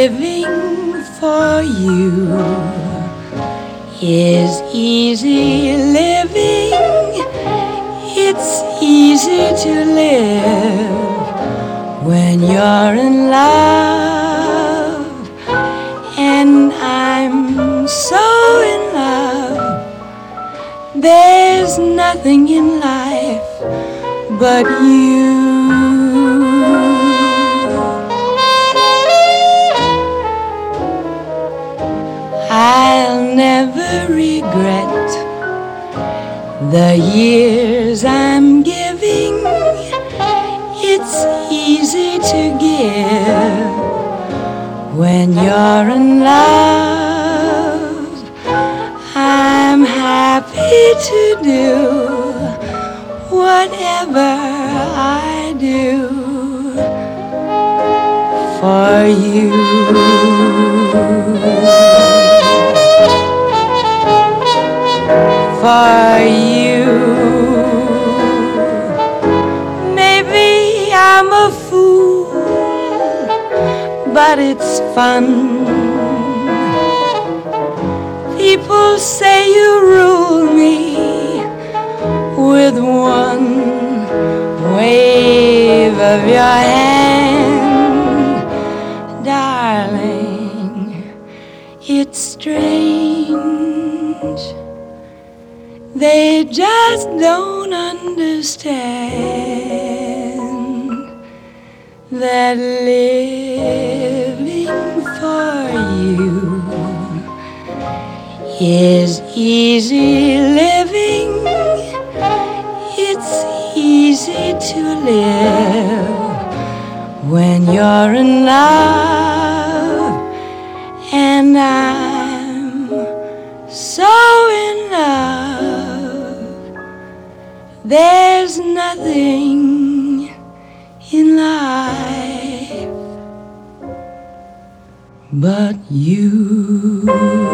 living for you is easy living. It's easy to live when you're in love, and I'm so in love. There's nothing in life but you. I'll never regret the years I'm giving. It's easy to give when you're in love. I'm happy to do whatever I do for you. For you. Maybe I'm a fool, but it's fun. People say you rule me with one wave of your hand. Darling, it's strange. They just don't understand that living for you is easy living. It's easy to live when you're in love, and I'm so in love. There's nothing in life but you.